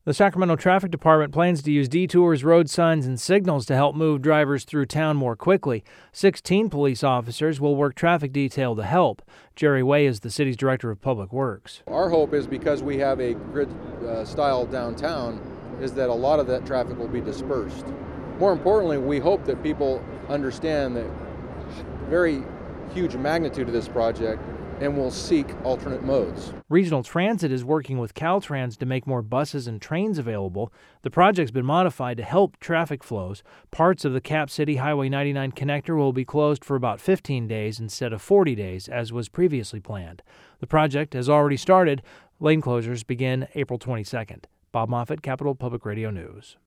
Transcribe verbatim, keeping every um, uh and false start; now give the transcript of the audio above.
The Sacramento Traffic Department plans to use detours, road signs, and signals to help move drivers through town more quickly. sixteen police officers will work traffic detail to help. Jerry Way is the city's director of public works. Our hope is, because we have a grid-style uh, downtown, is that a lot of that traffic will be dispersed. More importantly, we hope that people understand the very huge magnitude of this project and will seek alternate modes. Regional Transit is working with Caltrans to make more buses and trains available. The project's been modified to help traffic flows. Parts of the Cap City Highway ninety-nine connector will be closed for about fifteen days instead of forty days, as was previously planned. The project has already started. Lane closures begin April twenty-second. Bob Moffett, Capital Public Radio News.